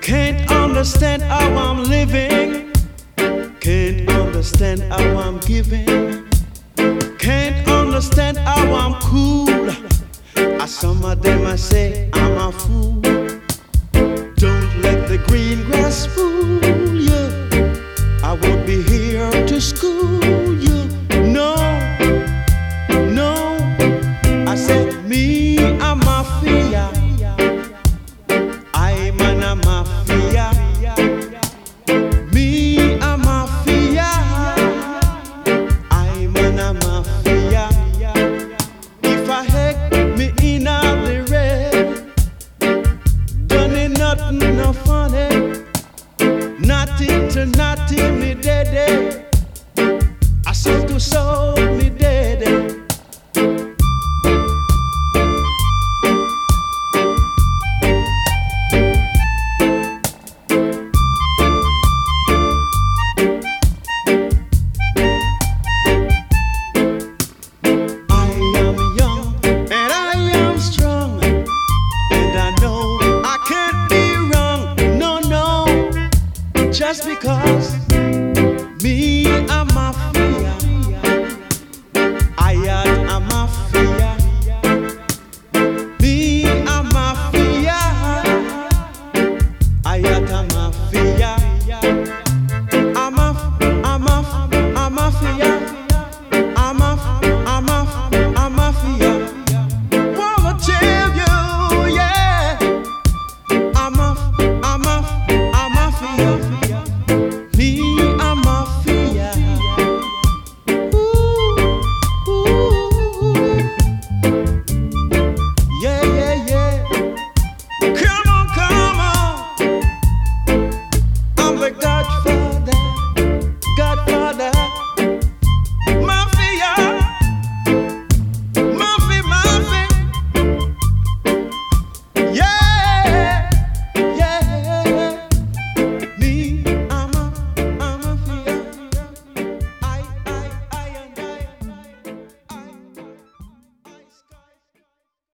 Can't understand how I'm living. Can't understand how I'm giving. Can't understand how I'm cool. Some of them I say I'm a fool. Don't let the green grass fool you. I won't be here to school you. No, no. I said me, I'm a mafia. I'm a mafia. Me, I'm a mafia. I'm a mafia. If I heck me in the red, done it nothing no funny. Nothing to nothing me dead. I said to soul me dead. Just because me a mafia, I am a mafia. Me a mafia, I am a mafia.